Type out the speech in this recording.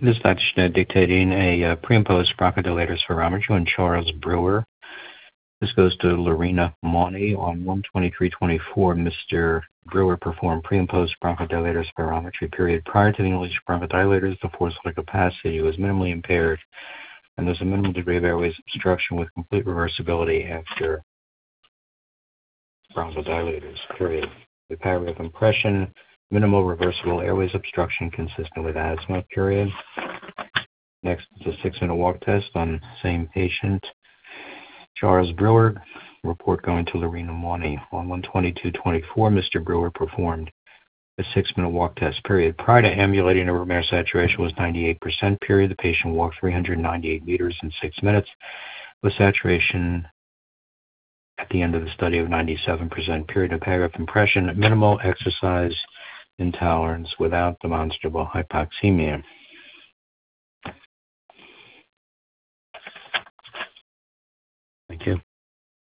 This is Dr. Schnitt dictating a pre and post bronchodilator spirometry on Charles Brewer. This goes to Lorena Monty on 12324. Mr. Brewer performed pre and post bronchodilator spirometry period. Prior to the inhalation of bronchodilators, the forced vital capacity was minimally impaired, and there's a minimal degree of airways obstruction with complete reversibility after bronchodilators, period. The paragraph impression, minimal reversible airways obstruction consistent with asthma, period. Next is a 6-minute walk test on same patient. Charles Brewer, report going to Lorena Monty. On 122.24, Mr. Brewer performed a 6-minute walk test, period. Prior to ambulating, a room air saturation was 98%, period. The patient walked 398 meters in 6 minutes with saturation at the end of the study of 97%, period. A paragraph impression, minimal exercise intolerance without demonstrable hypoxemia. Thank you.